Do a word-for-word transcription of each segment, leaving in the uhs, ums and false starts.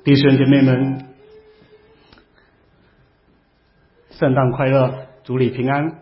弟兄姐妹们，圣诞快乐，主里平安。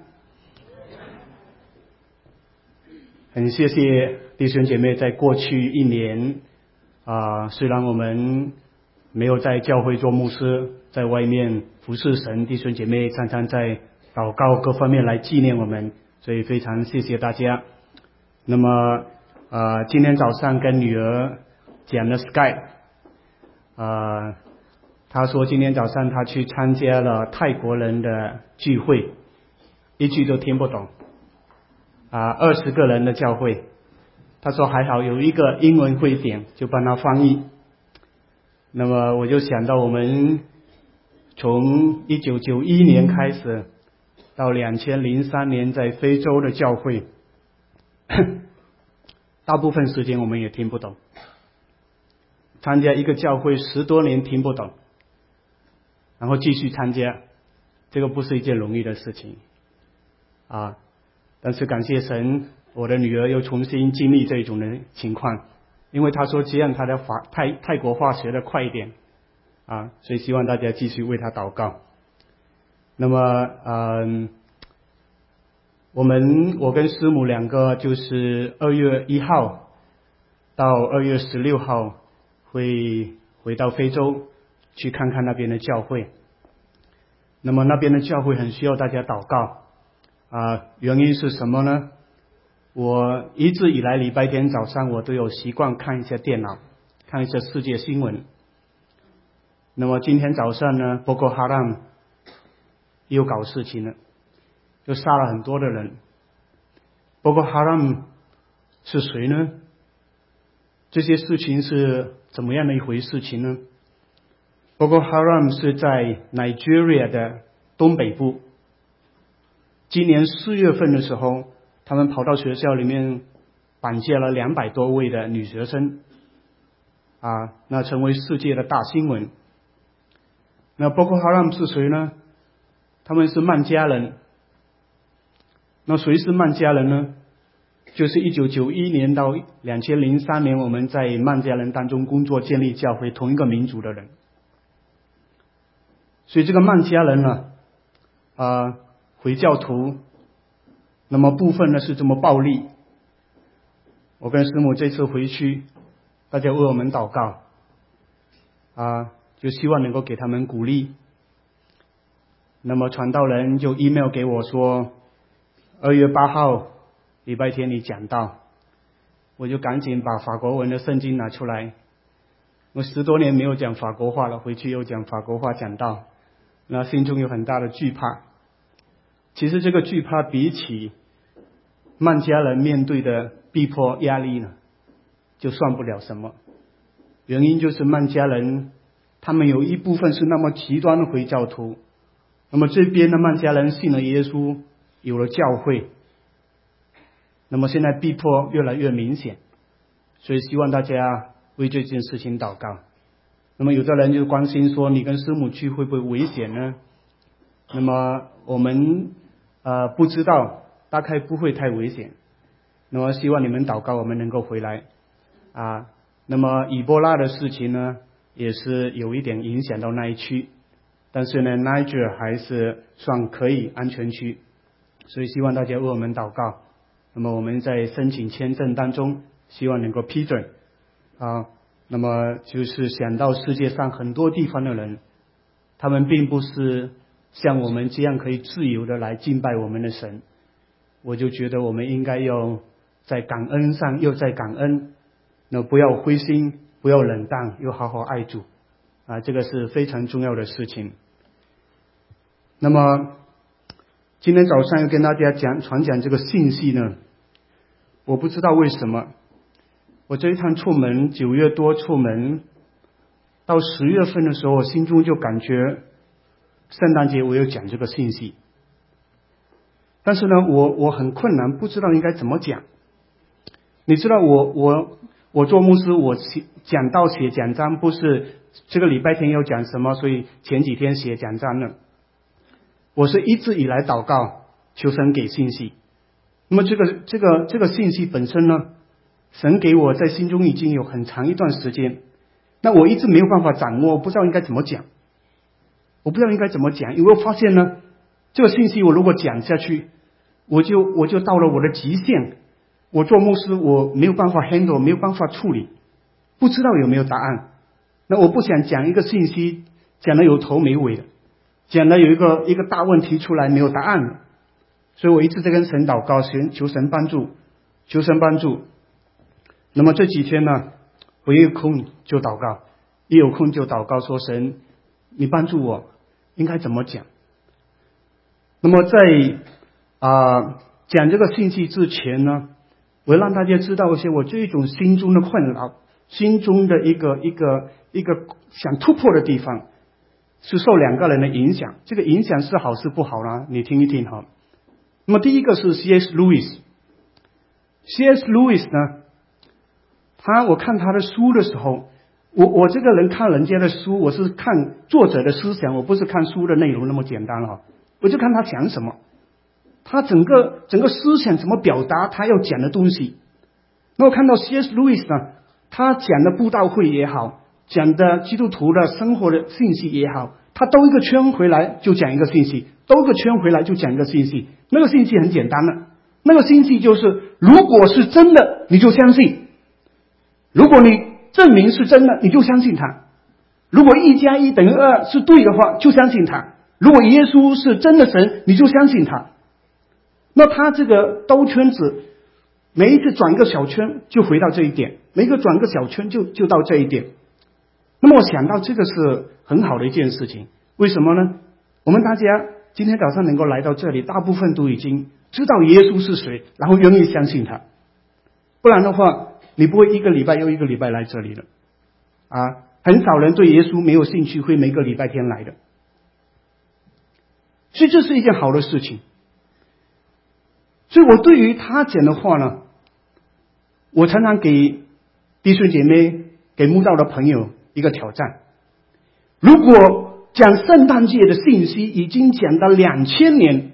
很谢谢弟兄姐妹在过去一年啊、呃，虽然我们没有在教会做牧师，在外面服侍神，弟兄姐妹常常在祷告各方面来纪念我们，所以非常谢谢大家。那么呃，今天早上跟女儿讲了 Skype， 呃，她说今天早上她去参加了泰国人的聚会，一句都听不懂。啊，二十个人的教会，他说还好有一个英文会点，就帮他翻译。那么我就想到我们从一九九一年开始到两千零三年在非洲的教会，大部分时间我们也听不懂。参加一个教会十多年听不懂，然后继续参加，这个不是一件容易的事情啊。但是感谢神，我的女儿又重新经历这种的情况，因为她说这样她的法泰泰国话学得快一点啊，所以希望大家继续为她祷告。那么嗯，我们我跟师母两个就是二月一号到二月十六号会回到非洲去看看那边的教会。那么那边的教会很需要大家祷告。啊，原因是什么呢？我一直以来礼拜天早上我都有习惯看一下电脑，看一下世界新闻。那么今天早上呢，波哥哈让又搞事情了，又杀了很多的人。波哥哈让是谁呢？这些事情是怎么样的一回事情呢？波哥哈让是在 Nigeria 的东北部。今年四月份的时候，他们跑到学校里面绑架了两百多位的女学生，啊，那成为世界的大新闻。那波哥哈让是谁呢？他们是孟加人。那谁是孟加人呢？就是一九九一年到两千零三年我们在孟加人当中工作建立教会同一个民族的人。所以这个孟加人呢，啊、呃。回教徒，那么部分呢是这么暴力。我跟师母这次回去，大家为我们祷告，啊，就希望能够给他们鼓励。那么传道人就 email 给我说，二月八号礼拜天你讲道，我就赶紧把法国文的圣经拿出来。我十多年没有讲法国话了，回去又讲法国话讲道，那心中有很大的惧怕。其实这个惧怕比起孟加人面对的逼迫压力呢，就算不了什么。原因就是孟加人他们有一部分是那么极端的回教徒，那么这边的孟加人信了耶稣，有了教会，那么现在逼迫越来越明显，所以希望大家为这件事情祷告。那么有的人就关心说，你跟师母去会不会危险呢？那么我们呃不知道，大概不会太危险。那么希望你们祷告，我们能够回来啊。那么以波拉的事情呢，也是有一点影响到那一区，但是呢 Niger 还是算可以安全区，所以希望大家为我们祷告。那么我们在申请签证当中，希望能够批准啊。那么就是想到世界上很多地方的人，他们并不是像我们这样可以自由的来敬拜我们的神，我就觉得我们应该要在感恩上又在感恩，那不要灰心，不要冷淡，又好好爱主啊，这个是非常重要的事情。那么今天早上要跟大家讲传讲这个信息呢，我不知道为什么我这一趟出门，九月多出门，到十月份的时候，我心中就感觉圣诞节我有讲这个信息，但是呢，我我很困难，不知道应该怎么讲。你知道我我我做牧师，我讲道写讲章不是这个礼拜天要讲什么，所以前几天写讲章了。我是一直以来祷告，求神给信息。那么这个这个这个信息本身呢，神给我在心中已经有很长一段时间， 那我一直没有办法掌握，不知道应该怎么讲，我不知道应该怎么讲，因为我发现呢，这个信息我如果讲下去，我就我就到了我的极限，我做牧师我没有办法 handle， 没有办法处理，不知道有没有答案。那我不想讲一个信息讲的有头没尾的，讲的有一个一个大问题出来没有答案的，所以我一直在跟神祷告，神求神帮助，求神帮助。那么这几天呢，我一有空就祷告，一有空就祷告说，神你帮助我应该怎么讲。那么在啊、呃、讲这个信息之前呢，我要让大家知道一些我这种心中的困扰，心中的一个一个一个想突破的地方，是受两个人的影响。这个影响是好是不好呢？你听一听哈。那么第一个是 C S Lewis，C S Lewis 呢，他我看他的书的时候，我我这个人看人家的书，我是看作者的思想，我不是看书的内容那么简单哈。我就看他讲什么，他整个整个思想怎么表达他要讲的东西。那我看到 C S Lewis 呢，他讲的布道会也好，讲的基督徒的生活的信息也好，他兜一个圈回来就讲一个信息，兜个圈回来就讲一个信息。那个信息很简单的，那个信息就是如果是真的你就相信，如果你证明是真的你就相信他，如果一加一等于二是对的话就相信他，如果耶稣是真的神你就相信他。那他这个兜圈子，每一次转一个小圈就回到这一点，每一个转个小圈就就到这一点。那么我想到这个是很好的一件事情，为什么呢？我们大家今天早上能够来到这里，大部分都已经知道耶稣是谁，然后愿意相信他，不然的话你不会一个礼拜又一个礼拜来这里了啊！很少人对耶稣没有兴趣会每个礼拜天来的，所以这是一件好的事情。所以我对于他讲的话呢，我常常给弟兄姐妹给慕道的朋友一个挑战，如果讲圣诞节的信息已经讲到两千年，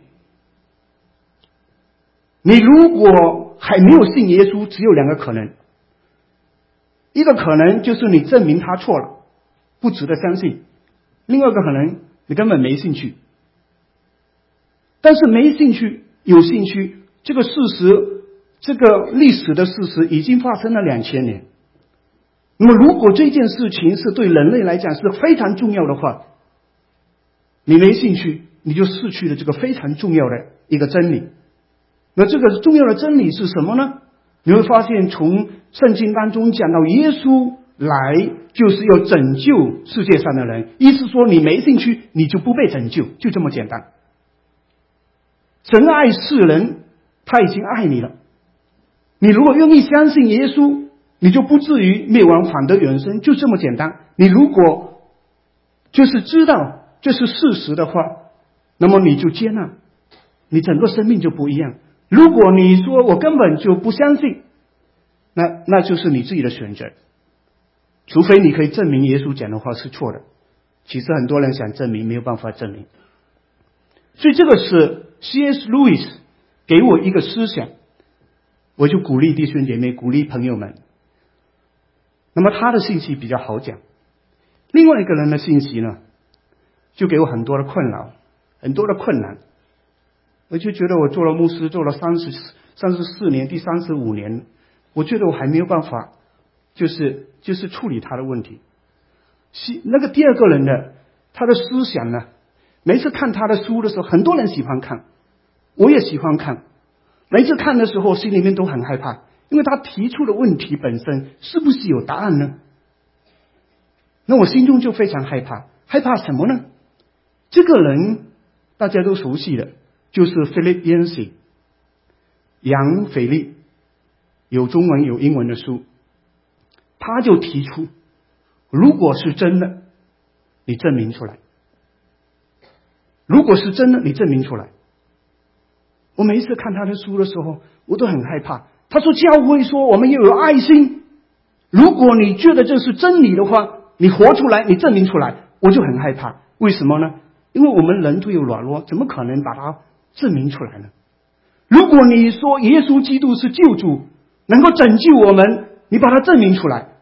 你如果还没有信耶稣，只有两个可能，一个可能就是你证明他错了，不值得相信，另外一个可能你根本没兴趣。但是没兴趣有兴趣，这个事实，这个历史的事实已经发生了两千年。那么如果这件事情是对人类来讲是非常重要的话，你没兴趣，你就失去了这个非常重要的一个真理。那这个重要的真理是什么呢？你会发现从圣经当中讲到耶稣来就是要拯救世界上的人，意思说你没兴趣你就不被拯救，就这么简单。神爱世人，他已经爱你了，你如果愿意相信耶稣，你就不至于灭亡反得永生，就这么简单。你如果就是知道这是事实的话，那么你就接纳，你整个生命就不一样。如果你说我根本就不相信，那那就是你自己的选择，除非你可以证明耶稣讲的话是错的。其实很多人想证明，没有办法证明。所以这个是 C S Lewis 给我一个思想，我就鼓励弟兄姐妹，鼓励朋友们。那么他的信息比较好讲，另外一个人的信息呢，就给我很多的困扰，很多的困难。我就觉得我做了牧师，做了三十三十四年，第三十五年，我觉得我还没有办法，就是就是处理他的问题。那个第二个人的他的思想呢，每次看他的书的时候，很多人喜欢看，我也喜欢看。每次看的时候，心里面都很害怕，因为他提出的问题本身是不是有答案呢？那我心中就非常害怕，害怕什么呢？这个人大家都熟悉的，就是 Philip Yancey， 杨斐利，有中文有英文的书。他就提出，如果是真的，你证明出来。如果是真的，你证明出来。我每一次看他的书的时候，我都很害怕。他说教会说我们要有爱心，如果你觉得这是真理的话，你活出来，你证明出来。我就很害怕，为什么呢？因为我们人都有软弱，怎么可能把它证明出来呢？如果你说耶稣基督是救主，能够拯救我们，你把它证明出来，哎呦，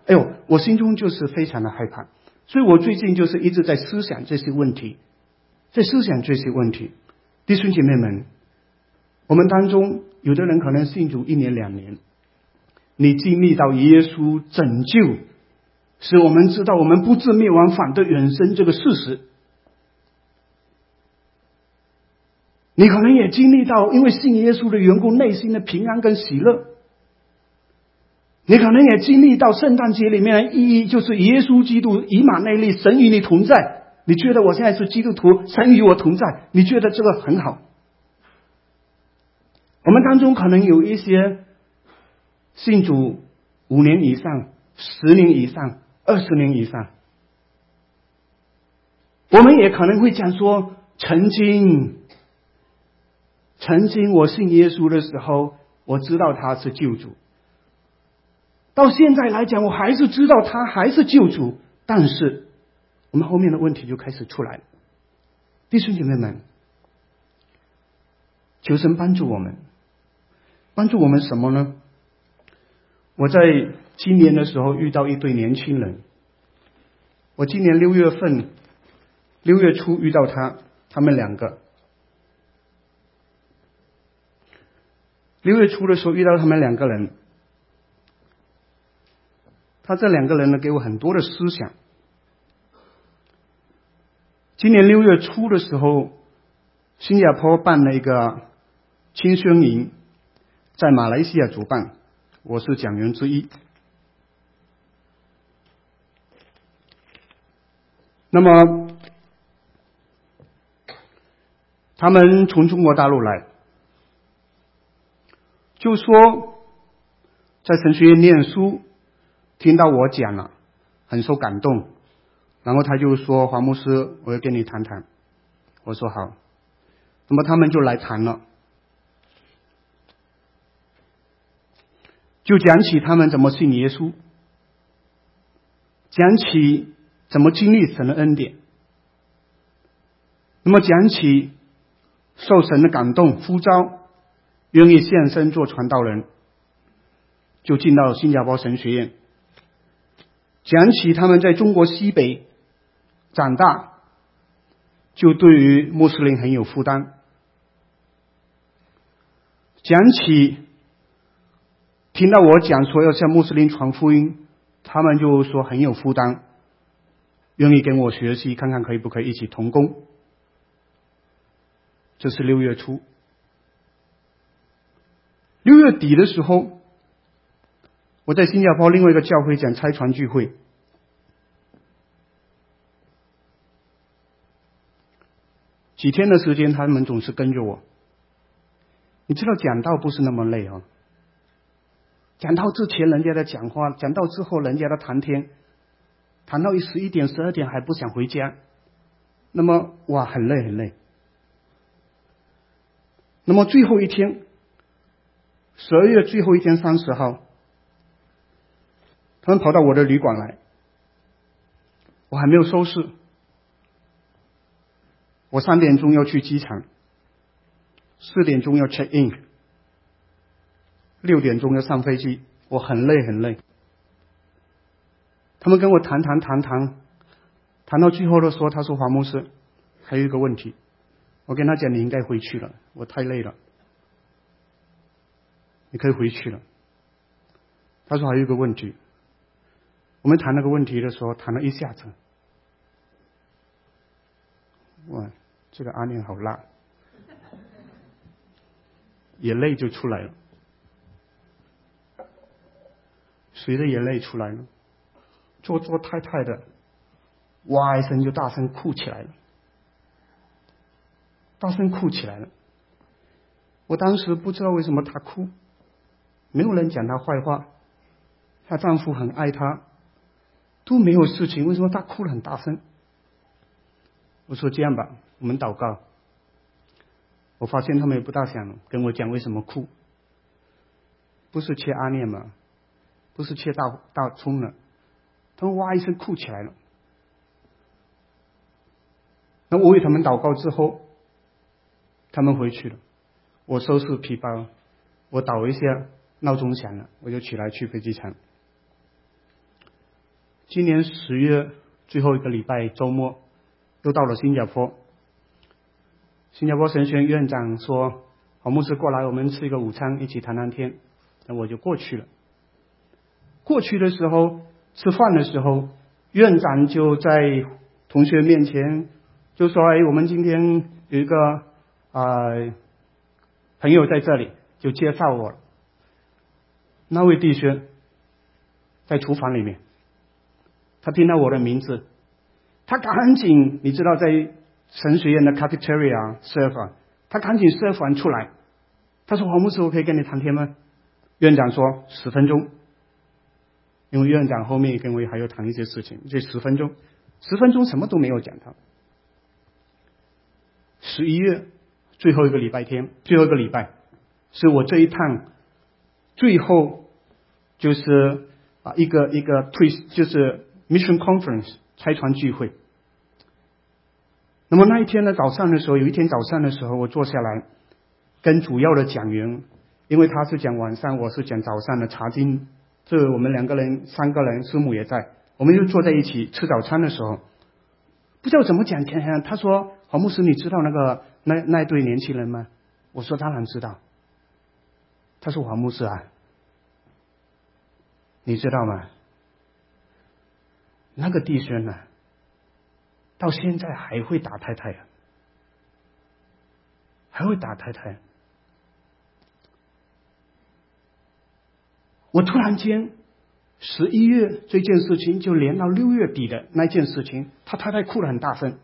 我心中就是非常的害怕。所以我最近就是一直在思想这些问题，在思想这些问题。弟兄姐妹们，我们当中有的人可能信主一年两年，你经历到耶稣拯救，使我们知道我们不至灭亡反得永生这个事实。你可能也经历到因为信耶稣的缘故内心的平安跟喜乐。你可能也经历到圣诞节里面的意义，就是耶稣基督以马内利，神与你同在。你觉得我现在是基督徒，神与我同在，你觉得这个很好。我们当中可能有一些信主五年以上、十年以上、二十年以上，我们也可能会讲说，曾经曾经我信耶稣的时候，我知道他是救主，到现在来讲我还是知道他还是救主，但是我们后面的问题就开始出来了。弟兄姐妹们，求神帮助我们，帮助我们什么呢？我在今年的时候遇到一对年轻人，我今年六月份六月初遇到他，他们两个六月初的时候遇到他们两个人，他这两个人呢给我很多的思想。今年六月初的时候，新加坡办了一个青宣营，在马来西亚主办，我是讲员之一。那么他们从中国大陆来，就说在神学院念书，听到我讲了，很受感动，然后他就说，黄牧师，我要跟你谈谈。我说好。那么他们就来谈了，就讲起他们怎么信耶稣，讲起怎么经历神的恩典，那么讲起受神的感动呼召，愿意献身做传道人，就进到新加坡神学院，讲起他们在中国西北长大，就对于穆斯林很有负担，讲起听到我讲说要向穆斯林传福音，他们就说很有负担，愿意跟我学习，看看可以不可以一起同工。这是六月初。六月底的时候，我在新加坡另外一个教会讲差传聚会，几天的时间他们总是跟着我。你知道讲道不是那么累啊，讲道之前人家在讲话，讲道之后人家在谈天，谈到十一点十二点还不想回家，那么哇很累很累。那么最后一天，十二月最后一天三十号，他们跑到我的旅馆来，我还没有收拾，我三点钟要去机场，四点钟要 check in， 六点钟要上飞机，我很累很累。他们跟我谈谈谈谈，谈到最后的时候，他说黄牧师还有一个问题，我跟他讲你应该回去了，我太累了，你可以回去了。他说还有一个问题，我们谈那个问题的时候谈了一下子，哇，这个阿念好辣，眼泪就出来了。谁的眼泪出来了？做做太太的哇一声就大声哭起来了，大声哭起来了。我当时不知道为什么她哭，没有人讲她坏话，她丈夫很爱她，都没有事情，为什么她哭得很大声？我说这样吧，我们祷告。我发现他们也不大想跟我讲为什么哭，不是切阿念吗？不是切大大葱了，他们哇一声哭起来了。那我为他们祷告之后，他们回去了。我收拾皮包，我倒一下，闹钟响了，我就起来去飞机场。 今年十月最后一个礼拜周末，又到了新加坡。新加坡神学院院长说，黄牧师过来，我们吃一个午餐，一起谈谈天。那我就过去了。过去的时候，吃饭的时候，院长就在同学面前就说：“哎，我们今天有一个啊、呃、朋友在这里，就介绍我了。”那位弟兄在厨房里面，他听到我的名字，他赶紧，你知道在神学院的 cafeteria serve， 他赶紧 serve 完出来。他说：“黄牧师，我可以跟你谈天吗？”院长说：“十分钟。”因为院长后面跟我还要谈一些事情，这十分钟，十分钟什么都没有讲到。十一月最后一个礼拜天，最后一个礼拜，是我这一趟最后就是啊一个一个 twist， 就是 mission conference 差传聚会。那么那一天呢，早上的时候，有一天早上的时候，我坐下来跟主要的讲员，因为他是讲晚上，我是讲早上的查经。这我们两个人三个人，师母也在，我们就坐在一起吃早餐的时候，不知道怎么讲天，他说：“黄牧师，你知道那个那那对年轻人吗？”我说：“当然知道。”他说：“黄牧师啊，你知道吗？那个弟兄啊，到现在还会打太太啊，还会打太太。”我突然间，十一月这件事情就连到六月底的那件事情，他太太哭得很大声。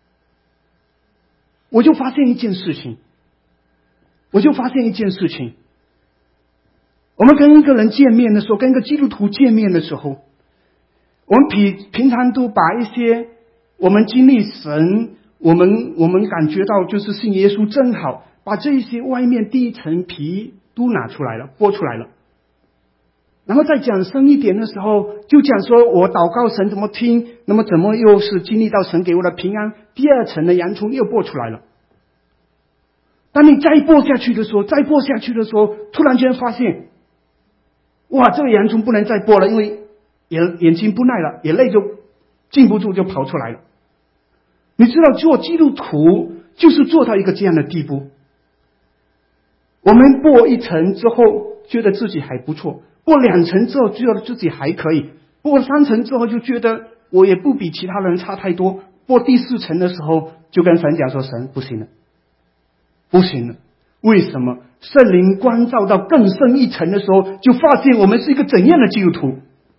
我就发现一件事情，我就发现一件事情。我们跟一个人见面的时候，跟一个基督徒见面的时候，我们平平常都把一些我们经历神，我们我们感觉到就是信耶稣真好，把这些外面第一层皮都拿出来了，剥出来了。然后再讲深一点的时候，就讲说我祷告神怎么听，那么怎么又是经历到神给我的平安，第二层的洋葱又剥出来了。当你再剥下去的时候，再剥下去的时候，突然间发现，哇，这个洋葱不能再剥了，因为眼眼睛不耐了，眼泪就禁不住就跑出来了。你知道做基督徒就是做到一个这样的地步，我们剥一层之后觉得自己还不错，剥两层之后觉得自己还可以，剥三层之后就觉得我也不比其他人差太多，剥第四层的时候就跟神讲说：“神不行了，不行了。”为什么？圣灵光照到更深一层的时候，就发现我们是一个怎样的基督徒。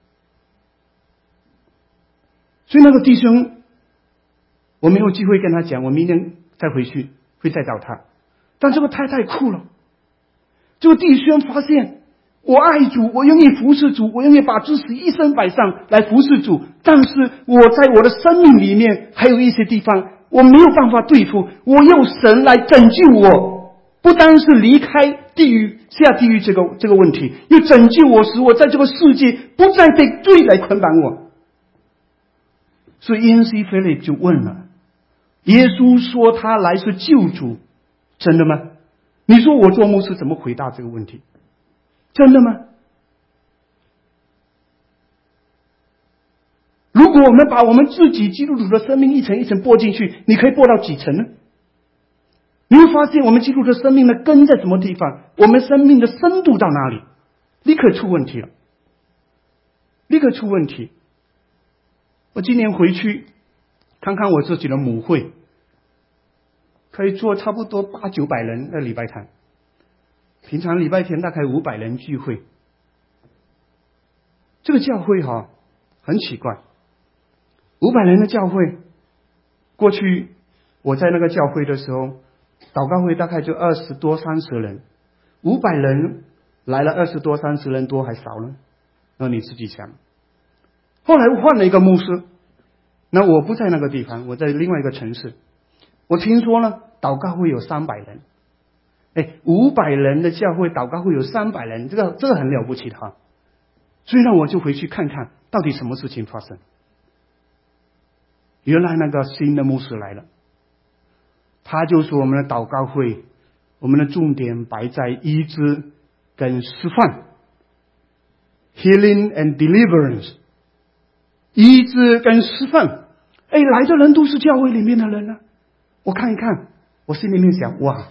所以那个弟兄，我没有机会跟他讲，我明天再回去会再找他。但这个太太哭了，这个弟兄发现，我爱主，我愿意服侍主，我愿意把自己一生摆上来服侍主，但是我在我的生命里面还有一些地方我没有办法对付，我用神来拯救我，不单是离开地狱下地狱这个这个问题，又拯救我，使我在这个世界不再被罪来捆绑我。所以 E N C Philip 就问了，耶稣说他来是救主，真的吗？你说我做牧师怎么回答这个问题？真的吗？如果我们把我们自己基督徒的生命一层一层剥进去，你可以剥到几层呢？你会发现我们基督徒的生命的根在什么地方，我们生命的深度到哪里，立刻出问题了，立刻出问题。我今年回去看看我自己的母会，可以做差不多八九百人的礼拜堂，平常礼拜天大概五百人聚会。这个教会哈很奇怪，五百人的教会，过去我在那个教会的时候，祷告会大概就二十多三十人，五百人来了二十多三十人，多还少呢？那你自己想。后来换了一个牧师，那我不在那个地方，我在另外一个城市。我听说呢，祷告会有三百人，哎，五百人的教会祷告会有三百人，这个这个很了不起的哈。所以呢，我就回去看看到底什么事情发生。原来那个新的牧师来了，他就说我们的祷告会，我们的重点摆在医治跟释放 ，healing and deliverance。 医治跟释放。哎，来的人都是教会里面的人啊！我看一看，我心里面想，哇，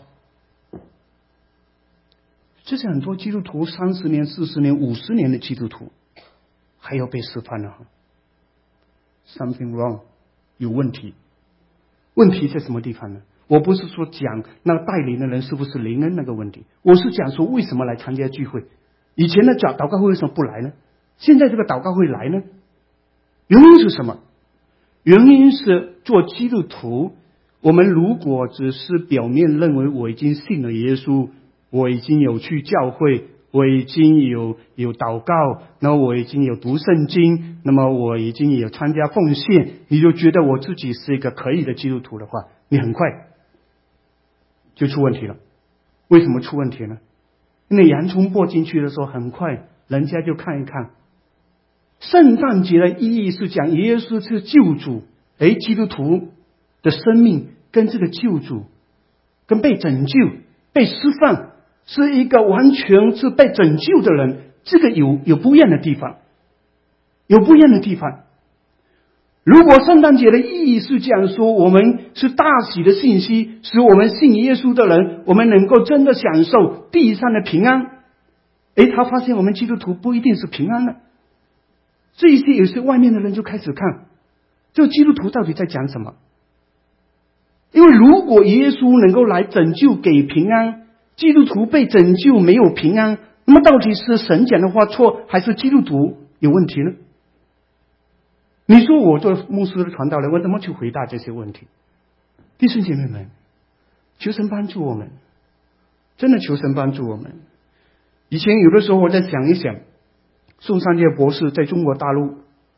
这是很多基督徒三十年、四十年、五十年的基督徒，还要被释放了。Something wrong， 有问题。问题在什么地方呢？我不是说讲那个带领的人是不是灵恩那个问题，我是讲说为什么来参加聚会。以前的祷告会为什么不来呢？现在这个祷告会来呢？原因是什么？原因是做基督徒，我们如果只是表面认为我已经信了耶稣，我已经有去教会，我已经有有祷告，那么我已经有读圣经，那么我已经有参加奉献，你就觉得我自己是一个可以的基督徒的话，你很快就出问题了。为什么出问题呢？因为洋葱播进去的时候，很快人家就看一看。圣诞节的意义是讲耶稣是救主，诶，基督徒的生命跟这个救主跟被拯救被释放是一个完全是被拯救的人，这个有有不一样的地方，有不一样的地方。如果圣诞节的意义是讲说我们是大喜的信息，使我们信耶稣的人我们能够真的享受地上的平安，诶，他发现我们基督徒不一定是平安的。这一些有些外面的人就开始看，这基督徒到底在讲什么？因为如果耶稣能够来拯救给平安，基督徒被拯救没有平安，那么到底是神讲的话错，还是基督徒有问题呢？你说我做牧师的传道人，我怎么去回答这些问题？弟兄姐妹们，求神帮助我们，真的求神帮助我们。以前有的时候我在想一想，宋三杰博士在中国大陆，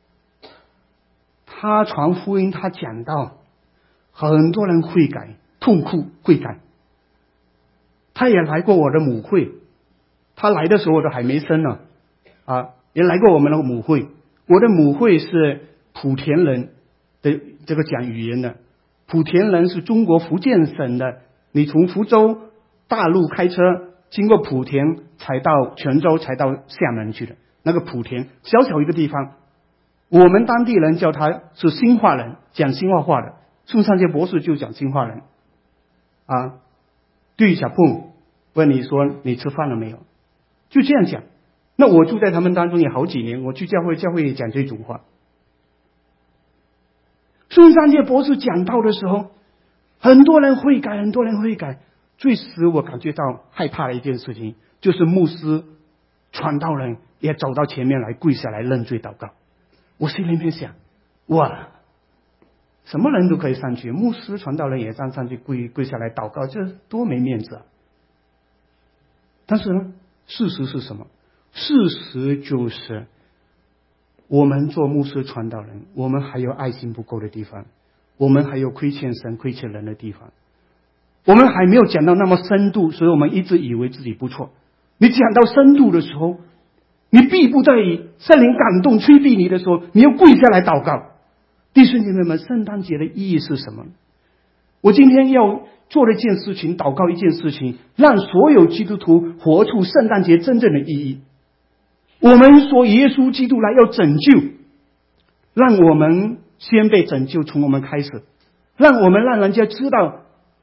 他传福音，他讲到很多人悔改，痛苦悔改。他也来过我的母会，他来的时候我都还没生呢，啊，也来过我们的母会。我的母会是莆田人的这个讲语言的，莆田人是中国福建省的，你从福州大陆开车经过莆田才到泉州才到厦门去的。那个莆田小小一个地方，我们当地人叫他是新化人，讲新化话的。宋三杰博士就讲新化人啊。对小碰问你说你吃饭了没有，就这样讲。那我住在他们当中也好几年，我去教会，教会也讲这种话。宋三杰博士讲道的时候，很多人悔改，很多人悔改。最使我感觉到害怕的一件事情，就是牧师传道人也走到前面来跪下来认罪祷告。我心里面想，哇，什么人都可以上去，牧师传道人也上上去跪跪下来祷告，这多没面子啊！但是呢，事实是什么？事实就是我们做牧师传道人，我们还有爱心不够的地方，我们还有亏欠神亏欠人的地方，我们还没有讲到那么深度，所以我们一直以为自己不错。你讲到深度的时候，你必不得已，圣灵感动催逼你的时候，你要跪下来祷告。弟兄姐妹们，圣诞节的意义是什么？我今天要做的一件事情，祷告一件事情，让所有基督徒活出圣诞节真正的意义。我们说耶稣基督来要拯救，让我们先被拯救，从我们开始，让我们让人家知道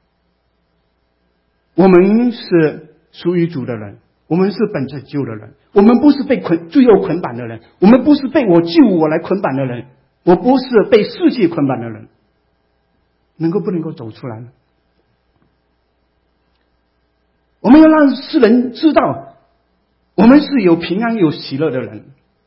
我们是属于主的人，我们是本拯救的人，我们不是被捆罪恶捆绑的人，我们不是被我救我来捆绑的人，我不是被世界捆绑的人。能够不能够走出来呢？我们要让世人知道我们是有平安有喜乐的人。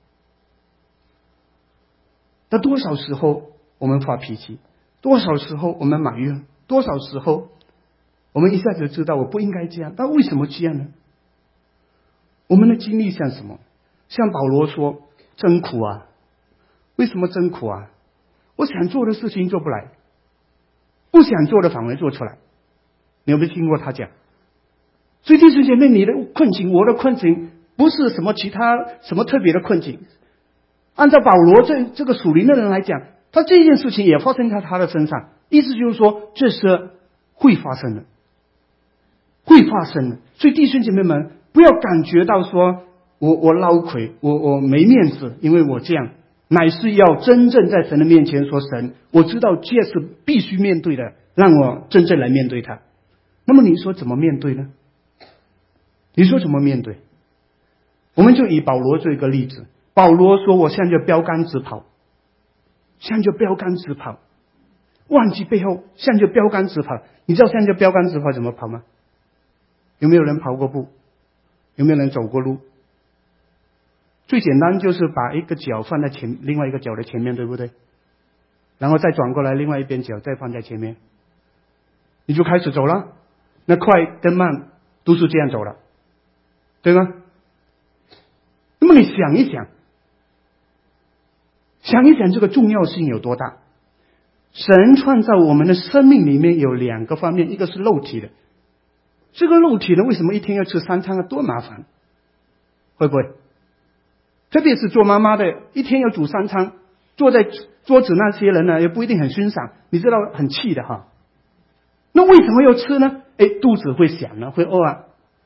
但多少时候我们发脾气，多少时候我们埋怨，多少时候我们一下子知道我不应该这样，但为什么这样呢？我们的经历像什么？像保罗说，真苦啊！为什么真苦啊？我想做的事情做不来，不想做的反而做出来。你有没有听过他讲？所以弟兄姐妹，你的困境，我的困境，不是什么其他什么特别的困境。按照保罗这这个属灵的人来讲，他这件事情也发生在他的身上，意思就是说这是会发生的，会发生的。所以弟兄姐妹们，不要感觉到说我我捞亏，我我没面子，因为我这样。 乃是要真正在神的面前说，神，我知道这是必须面对的，让我真正来面对它。那么你说怎么面对呢？你说怎么面对？我们就以保罗做一个例子。保罗说，我现在就标杆直跑，现在就标杆直跑，忘记背后，现在就标杆直跑。你知道现在就标杆直跑怎么跑吗？有没有人跑过步？有没有人走过路？最简单就是把一个脚放在前，另外一个脚的前面，对不对？然后再转过来，另外一边脚再放在前面，你就开始走了。那快跟慢都是这样走了，对吗？那么你想一想，想一想这个重要性有多大？神创造我们的生命里面有两个方面，一个是肉体的，这个肉体呢，为什么一天要吃三餐啊？多麻烦，会不会？特别是做妈妈的，一天要煮三餐，坐在桌子那些人呢，也不一定很欣赏，你知道很气的哈。那为什么要吃呢？哎，肚子会响了，会饿啊。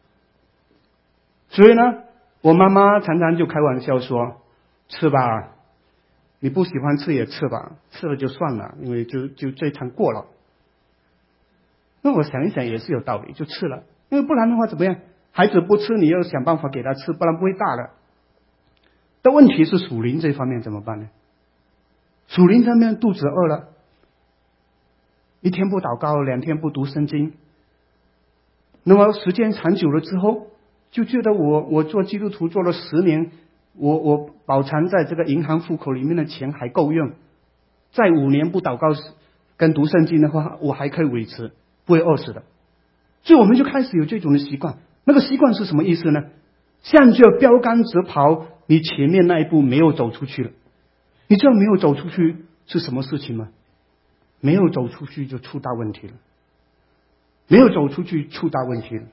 所以呢，我妈妈常常就开玩笑说，吃吧，你不喜欢吃也吃吧，吃了就算了，因为就就这一餐过了。那我想一想也是有道理，就吃了，因为不然的话怎么样？孩子不吃，你要想办法给他吃，不然不会大的。但问题是属灵这方面怎么办呢？属灵这方面肚子饿了，一天不祷告，两天不读圣经，那么时间长久了之后，就觉得我我做基督徒做了十年，我我保藏在这个银行户口里面的钱还够用，再五年不祷告跟读圣经的话，我还可以维持，不会饿死的。所以我们就开始有这种的习惯。那个习惯是什么意思呢？像这标杆直跑，你前面那一步没有走出去了。你知道没有走出去是什么事情吗？没有走出去就出大问题了，没有走出去出大问题了。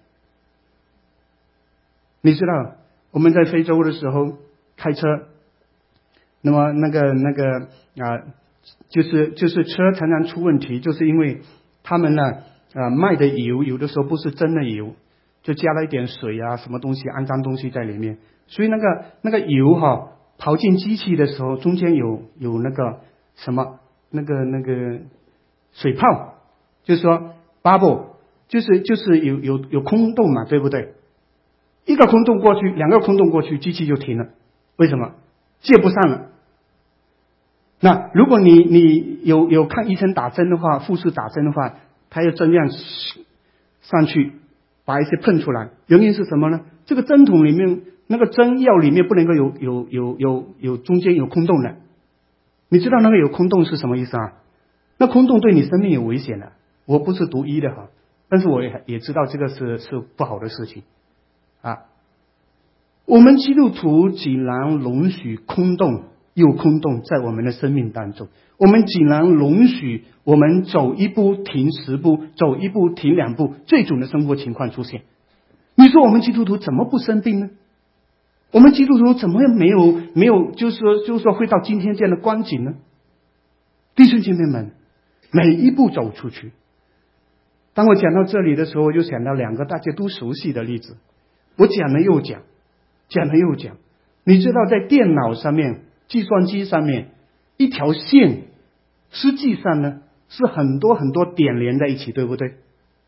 你知道我们在非洲的时候开车，那么那个那个啊，就是就是车常常出问题，就是因为他们呢啊卖的油有的时候不是真的油，就加了一点水啊什么东西肮脏东西在里面，所以那个那个油哈跑进机器的时候，中间有有那个什么那个那个水泡，就是说 bubble， 就是就是有有有空洞嘛，对不对？一个空洞过去，两个空洞过去，机器就停了。为什么？接不上了。那如果你你有有看医生打针的话，护士打针的话，他要针这样上去，把一些喷出来。原因是什么呢？这个针筒里面那个针药里面不能够有有有有有中间有空洞的。你知道那个有空洞是什么意思啊？那空洞对你生命有危险的。我不是读医的哈，但是我也也知道这个是是不好的事情啊。我们基督徒竟然容许空洞又空洞在我们的生命当中，我们竟然容许我们走一步停十步，走一步停两步这种的生活情况出现。你说我们基督徒怎么不生病呢？我们基督徒怎么没有没有就是说就是说会到今天这样的光景呢？弟兄姐妹们，每一步走出去。当我讲到这里的时候，我就想到两个大家都熟悉的例子，我讲了又讲，讲了又讲。你知道在电脑上面计算机上面一条线实际上呢是很多很多点连在一起，对不对？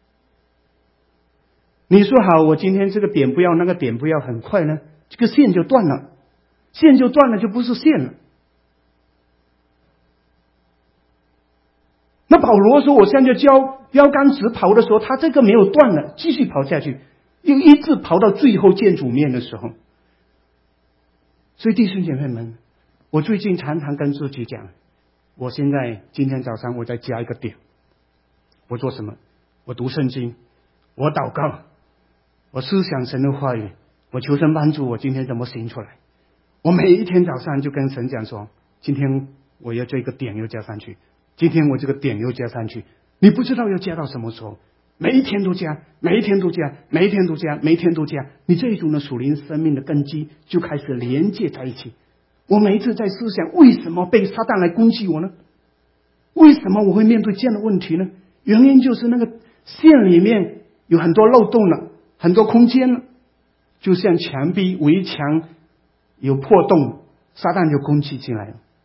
你说好我今天这个点不要那个点不要，很快呢这个线就断了，线就断了就不是线了。那保罗说我现在就交标杆直跑的时候，他这个没有断了，继续跑下去，又一直跑到最后见主面的时候。所以弟兄姐妹们，我最近常常跟自己讲，我现在今天早上我再加一个点，我做什么？我读圣经，我祷告，我思想神的话语，我求神帮助我今天怎么行出来。我每一天早上就跟神讲说，今天我要这个点又加上去，今天我这个点又加上去，你不知道要加到什么时候，每一天都加，每一天都加，每一天都加，每一天都加，你这种的属灵生命的根基就开始连接在一起。我每一次在思想，为什么被撒旦来攻击我呢？为什么我会面对这样的问题呢？原因就是那个线里面有很多漏洞了，很多空间了，就像墙壁围墙有破洞，撒旦就攻击进来了。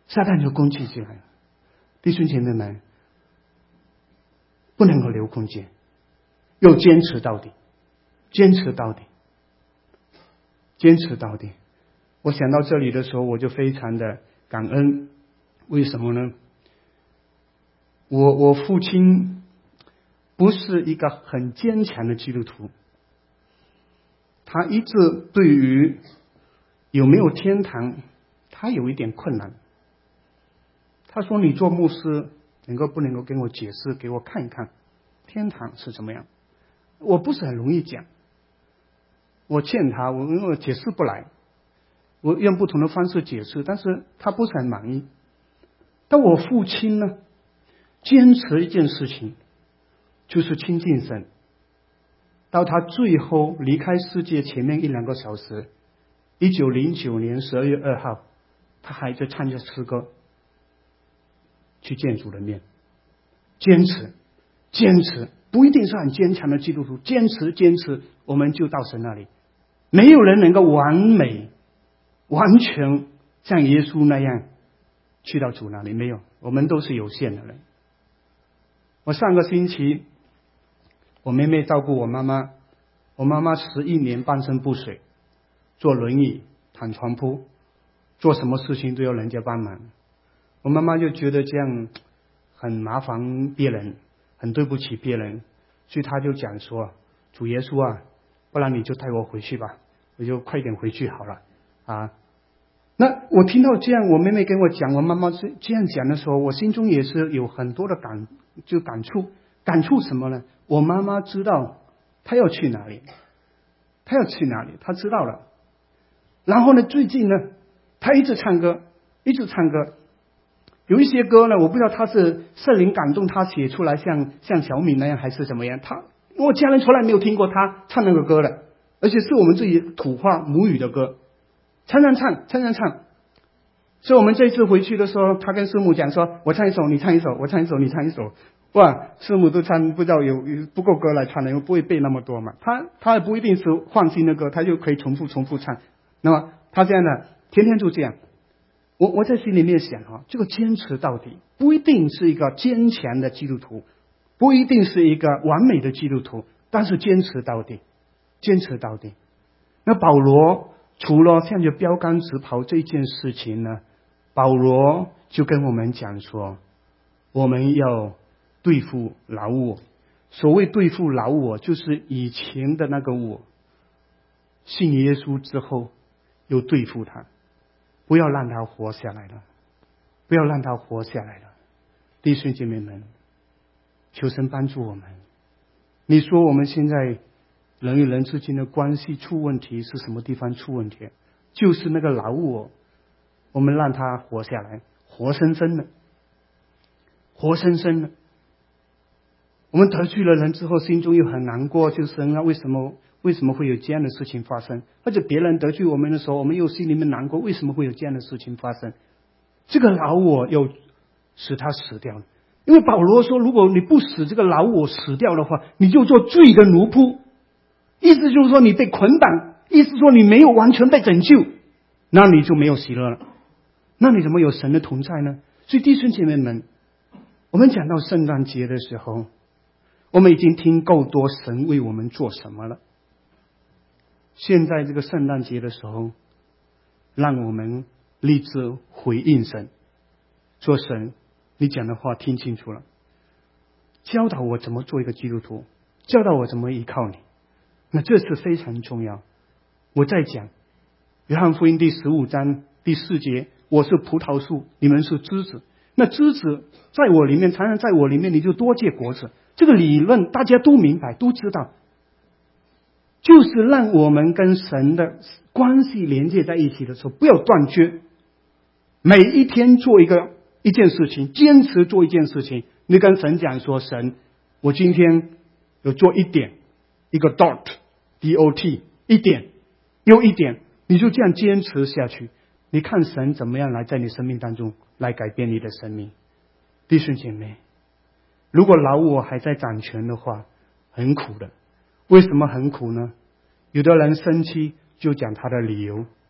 撒旦就攻击进来了。弟兄姐妹们，不能够留空间，要坚持到底，坚持到底，坚持到底。我想到这里的时候，我就非常的感恩。为什么呢？我我父亲不是一个很坚强的基督徒，他一直对于有没有天堂，他有一点困难。他说：“你做牧师，能够不能够跟我解释，给我看一看天堂是怎么样？”我不是很容易讲，我劝他，我我解释不来，我用不同的方式解释，但是他不是很满意。但我父亲呢，坚持一件事情，就是亲近神。到他最后离开世界前面一两个小时，一九零九年十二月二号，他还在唱着诗歌去见主的面。坚持，坚持，不一定是很坚强的基督徒，坚持，坚持，我们就到神那里。没有人能够完美、完全像耶稣那样去到主那里，没有，我们都是有限的人。我上个星期，我妹妹照顾我妈妈，我妈妈十一年半身不遂，坐轮椅、躺床铺，做什么事情都要人家帮忙。我妈妈就觉得这样很麻烦别人，很对不起别人，所以她就讲说：“主耶稣啊，不然你就带我回去吧，我就快点回去好了啊。”那我听到这样，我妹妹跟我讲，我妈妈是这样讲的时候，我心中也是有很多的感，就感触。感触什么呢？我妈妈知道她要去哪里，她要去哪里，她知道了。然后呢，最近呢，她一直唱歌，一直唱歌。有一些歌呢，我不知道她是圣灵感动她写出来，像像小敏那样，还是怎么样。她我家人从来没有听过她唱那个歌的，而且是我们自己土话母语的歌。常常唱，常常唱。所以我们这次回去的时候，他跟师母讲说：“我唱一首，你唱一首；我唱一首，你唱一首。”哇，师母都唱不知道有不够歌来唱的，因为不会背那么多嘛。他他也不一定是换新的歌，他就可以重复重复唱。那么他这样的天天就这样。我我在心里面想啊，这个坚持到底，不一定是一个坚强的基督徒，不一定是一个完美的基督徒，但是坚持到底，坚持到底。那保罗除了向着标杆直跑这件事情呢，保罗就跟我们讲说，我们要对付老我。所谓对付老我，就是以前的那个我，信耶稣之后又对付他，不要让他活下来了，不要让他活下来了。弟兄姐妹们，求神帮助我们。你说我们现在人与人之间的关系出问题是什么地方出问题？就是那个老我，我们让他活下来，活生生的，活生生的。我们得罪了人之后，心中又很难过，就是神啊，为什么为什么会有这样的事情发生？或者别人得罪我们的时候，我们又心里面难过，为什么会有这样的事情发生？这个老我又使他死掉了。因为保罗说，如果你不使这个老我死掉的话，你就做罪的奴仆。意思就是说你被捆绑，意思说你没有完全被拯救，那你就没有喜乐了，那你怎么有神的同在呢？所以弟兄姐妹们，我们讲到圣诞节的时候，我们已经听够多神为我们做什么了。现在这个圣诞节的时候，让我们立志回应神，说神，你讲的话听清楚了，教导我怎么做一个基督徒，教导我怎么依靠你。那这是非常重要。我在讲约翰福音第十五章第四节，我是葡萄树，你们是枝子。那枝子在我里面，常常在我里面，你就多结果子。这个理论大家都明白，都知道，就是让我们跟神的关系连接在一起的时候，不要断绝。每一天做一个一件事情，坚持做一件事情。你跟神讲说，神，我今天有做一点，一个 dot D O T 一点又一点，你就这样坚持下去，你看神怎么样来在你生命当中来改变你的生命。弟兄姐妹，如果老我还在掌权的话，很苦的。为什么很苦呢？有的人生气就讲他的理由，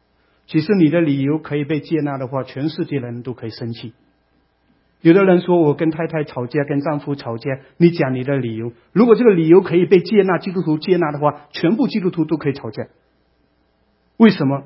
其实你的理由可以被接纳的话，全世界人都可以生气。有的人说我跟太太吵架，跟丈夫吵架，你讲你的理由，如果这个理由可以被接纳，基督徒接纳的话，全部基督徒都可以吵架。为什么？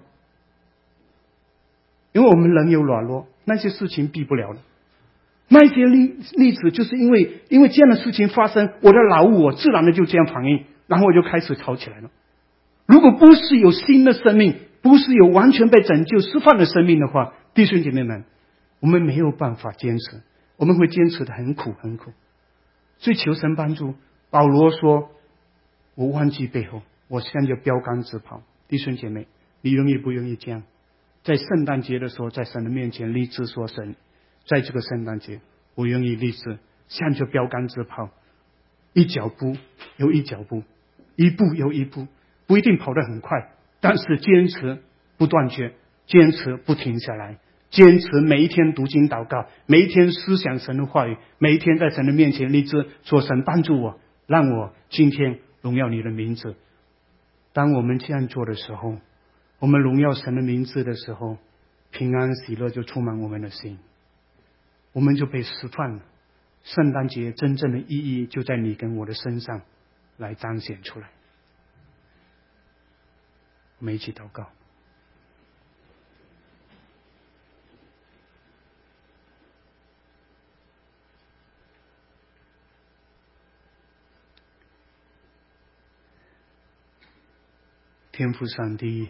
因为我们人有软弱，那些事情避不了的。那些例例子就是因为因为这样的事情发生，我的老我自然的就这样反应，然后我就开始吵起来了。如果不是有新的生命，不是有完全被拯救释放的生命的话，弟兄姐妹们，我们没有办法坚持，我们会坚持的很苦很苦。所以求神帮助。保罗说，我忘记背后，我现在就标杆直跑。弟兄姐妹，你愿意不愿意这样？在圣诞节的时候，在神的面前立志说，神，在这个圣诞节我愿意立志向着标杆直跑，一脚步又一脚步，一步又一步，不一定跑得很快，但是坚持不断绝，坚持不停下来，坚持每一天读经祷告，每一天思想神的话语，每一天在神的面前立志说，神帮助我，让我今天荣耀你的名字。当我们这样做的时候，我们荣耀神的名字的时候，平安喜乐就充满我们的心，我们就被释放了。圣诞节真正的意义就在你跟我的身上来彰显出来。我们一起祷告。天父上帝，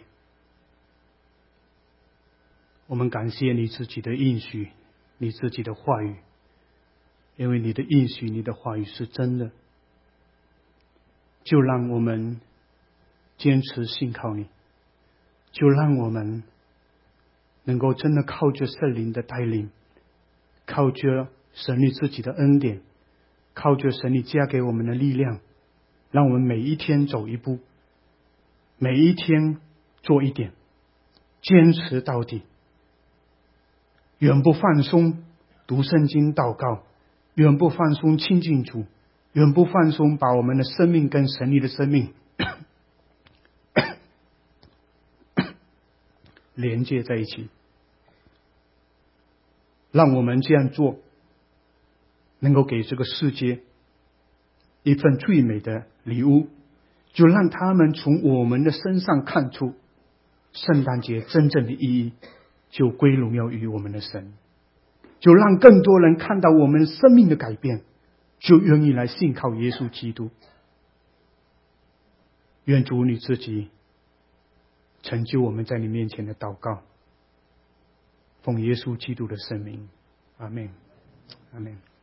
我们感谢你自己的应许，你自己的话语，因为你的应许，你的话语是真的，就让我们坚持信靠你，就让我们能够真的靠着圣灵的带领，靠着神你自己的恩典，靠着神你加给我们的力量，让我们每一天走一步，每一天做一点，坚持到底，永不放松读圣经祷告，永不放松亲近主，永不放松把我们的生命跟神你的生命连接在一起。让我们这样做能够给这个世界一份最美的礼物，就让他们从我们的身上看出圣诞节真正的意义，就归荣耀于我们的神，就让更多人看到我们生命的改变，就愿意来信靠耶稣基督。愿主你自己成就我们在你面前的祷告，奉耶稣基督的圣名，阿们，阿们。